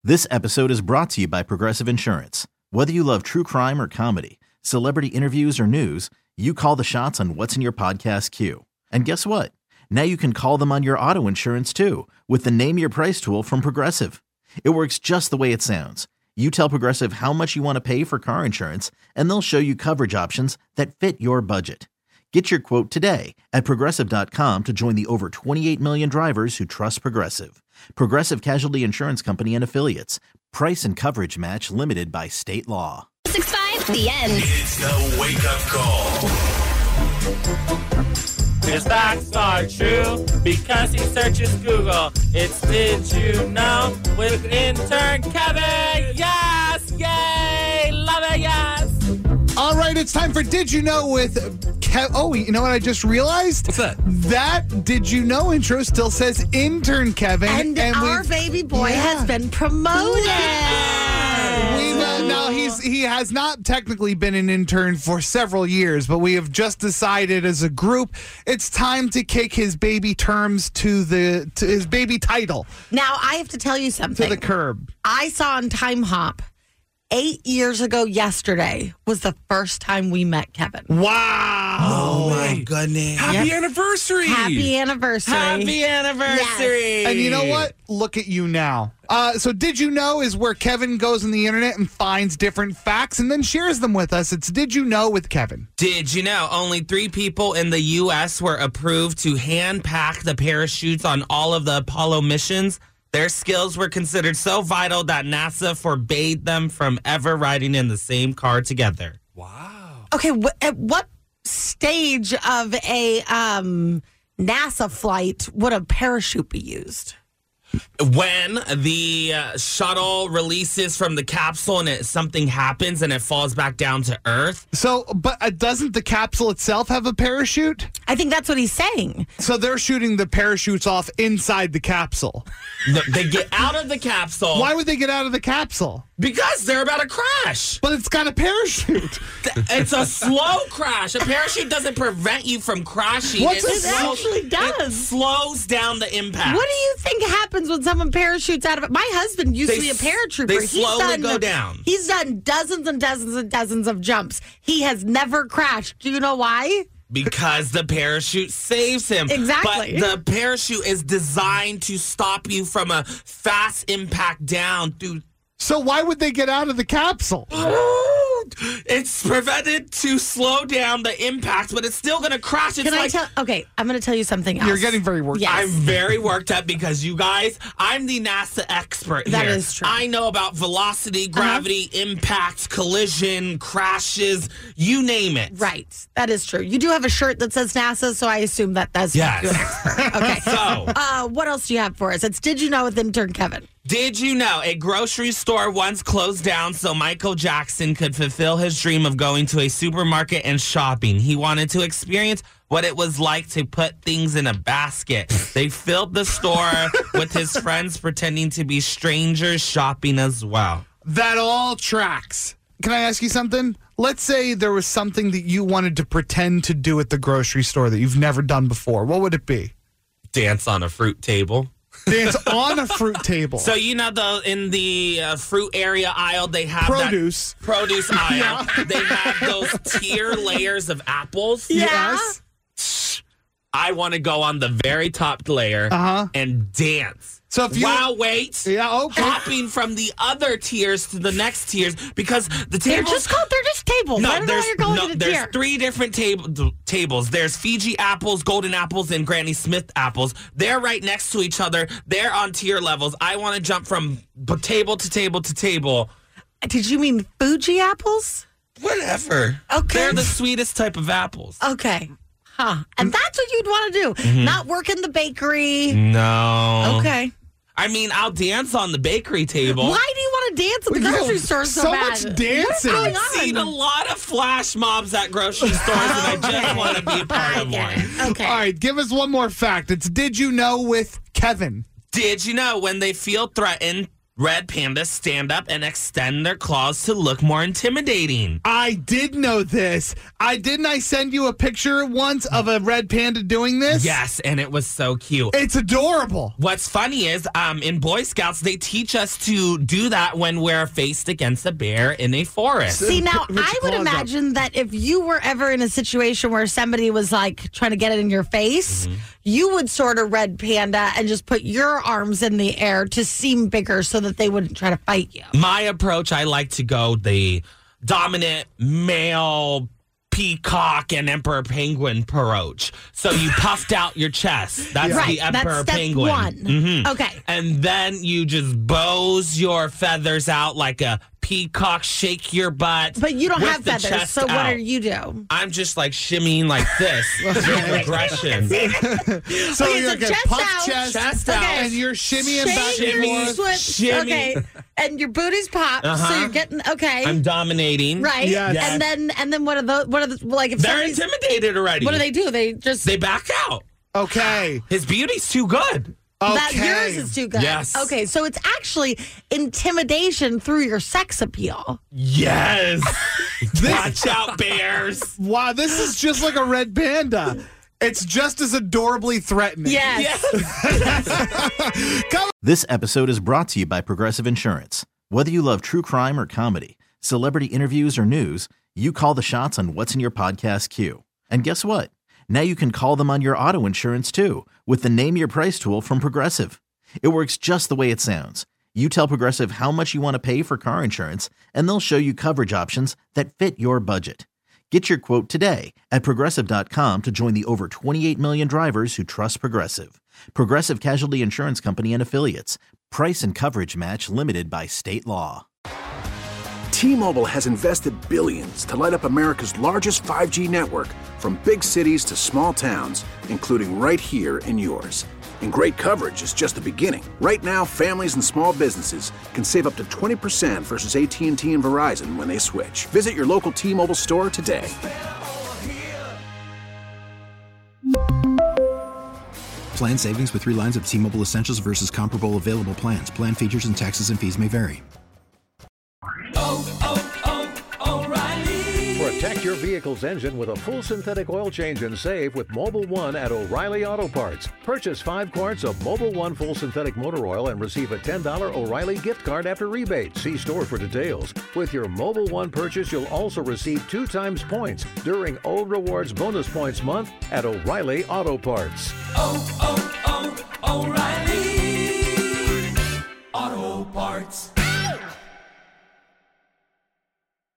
This episode is brought to you by Progressive Insurance. Whether you love true crime or comedy, celebrity interviews or news, you call the shots on what's in your podcast queue. And guess what? Now you can call them on your auto insurance too with the Name Your Price tool from Progressive. It works just the way it sounds. You tell Progressive how much you want to pay for car insurance, and they'll show you coverage options that fit your budget. Get your quote today at Progressive.com to join the over 28 million drivers who trust Progressive. Progressive Casualty Insurance Company and Affiliates. Price and coverage match limited by state law. 6-5, the end. It's the wake-up call. His facts are true because he searches Google. It's Did You Know with intern Kevin. Yes! Yay! Love it, yes! All right, it's time for Did You Know with Oh, you know what I just realized? What's that? That Did You Know intro still says intern Kevin. And our baby boy has been promoted. Now, he has not technically been an intern for several years, but we have just decided as a group it's time to kick his baby terms to his baby title. Now, I have to tell you something. To the curb. I saw on Time Hop 8 years ago yesterday was the first time we met Kevin. Wow. Oh, my goodness. Happy anniversary. Happy anniversary. Happy anniversary! And you know what? Look at you now. So Did You Know is where Kevin goes on the internet and finds different facts and then shares them with us. It's Did You Know with Kevin. Did you know only 3 people in the U.S. were approved to hand pack the parachutes on all of the Apollo missions? Their skills were considered so vital that NASA forbade them from ever riding in the same car together. Wow. Okay, at what stage of a NASA flight would a parachute be used? When the shuttle releases from the capsule and something happens and it falls back down to Earth. So, but doesn't the capsule itself have a parachute? I think that's what he's saying. So they're shooting the parachutes off inside the capsule. No, they get out of the capsule. Why would they get out of the capsule? Because they're about to crash. But it's got a parachute. It's a slow crash. A parachute doesn't prevent you from crashing. It actually does. It slows down the impact. What do you think happens when someone parachutes out of it? My husband used to be a paratrooper. They slowly go down. He's done dozens and dozens and dozens of jumps. He has never crashed. Do you know why? Because the parachute saves him. Exactly. But the parachute is designed to stop you from a fast impact down through. So why would they get out of the capsule? It's prevented to slow down the impact, but it's still going to crash. Okay, I'm going to tell you something else. You're getting very worked up. Yes. I'm very worked up because you guys, I'm the NASA expert here. That is true. I know about velocity, gravity, impact, collision, crashes, you name it. Right. That is true. You do have a shirt that says NASA, so I assume that that's Yes. you're an expert. Okay. So, what else do you have for us? It's Did You Know with intern Kevin. did you know a grocery store once closed down so Michael Jackson could fulfill his dream of going to a supermarket and shopping? He wanted to experience what it was like to put things in a basket. They filled the store with his friends pretending to be strangers shopping as well. That all tracks. Can I ask you something? Let's say there was something that you wanted to pretend to do at the grocery store that you've never done before. What would it be? Dance on a fruit table. Dance on a fruit table. So, you know, in the fruit area aisle, they have Produce. that produce aisle. They have those tier layers of apples. Yes. I want to go on the very top layer and dance. So if you hopping from the other tiers to the next tiers because the They're tables just tables. I don't know why you're going to the tier. There's 3 different tables. There's Fiji apples, golden apples, and Granny Smith apples. They're right next to each other. They're on tier levels. I want to jump from table to table to table. Did you mean Fuji apples? Whatever. Okay. They're the sweetest type of apples. Okay. Huh. And that's what you'd want to do. Mm-hmm. Not work in the bakery. No. Okay. I mean, I'll dance on the bakery table. Why do you want to dance at the grocery store so bad? Much dancing. What's going I've seen a lot of flash mobs at grocery stores, and I just want to be a part of one. Okay. All right, give us one more fact. It's Did You Know with Kevin. Did you know when they feel threatened, red pandas stand up and extend their claws to look more intimidating. I did know this. Didn't I send you a picture once of a red panda doing this? Yes, and it was so cute. It's adorable. What's funny is in Boy Scouts, they teach us to do that when we're faced against a bear in a forest. See, now Put your I would claws up. imagine that if you were ever in a situation where somebody was like trying to get it in your face, you would sort of red panda and just put your arms in the air to seem bigger so that they wouldn't try to fight you. My approach, I like to go the dominant male peacock and emperor penguin approach. So you puffed out your chest. That's Right, the emperor that's step penguin. one. Mhm. Okay. And then you just bows your feathers out like a peacock, shake your butt. But you don't with have the feathers, chest so what out. do you do? I'm just like shimmying like this with aggression. So Okay, you're so going chest puff out. chest Okay. out, and you're shimmying back Shake and your forth. foot. shimmy. Okay. And your booty's popped, so Uh-huh. you're getting okay. I'm dominating. right. Yes. And then what are the like if They're somebody's- intimidated already. what do? They just They back out. Okay. His beauty's too good. that Okay. yours is too good. Yes. Okay, so it's actually intimidation through your sex appeal. Yes. Watch out, bears. Wow, this is just like a red panda. It's just as adorably threatening. Yes. This episode is brought to you by Progressive Insurance. Whether you love true crime or comedy, celebrity interviews or news, you call the shots on what's in your podcast queue. And guess what? Now you can call them on your auto insurance too with the Name Your Price tool from Progressive. It works just the way it sounds. You tell Progressive how much you want to pay for car insurance, and they'll show you coverage options that fit your budget. Get your quote today at Progressive.com to join the over 28 million drivers who trust Progressive. Progressive Casualty Insurance Company and Affiliates. Price and coverage match limited by state law. T-Mobile has invested billions to light up America's largest 5G network, from big cities to small towns, including right here in yours. And great coverage is just the beginning. Right now, families and small businesses can save up to 20% versus AT&T and Verizon when they switch. Visit your local T-Mobile store today. Plan savings with 3 lines of T-Mobile Essentials versus comparable available plans. Plan features and taxes and fees may vary. Protect your vehicle's engine with a full synthetic oil change and save with Mobile One at O'Reilly Auto Parts. Purchase 5 quarts of Mobile One full synthetic motor oil and receive a $10 O'Reilly gift card after rebate. See store for details. With your Mobile One purchase, you'll also receive 2 times points during O Rewards Bonus Points Month at O'Reilly Auto Parts. O'Reilly.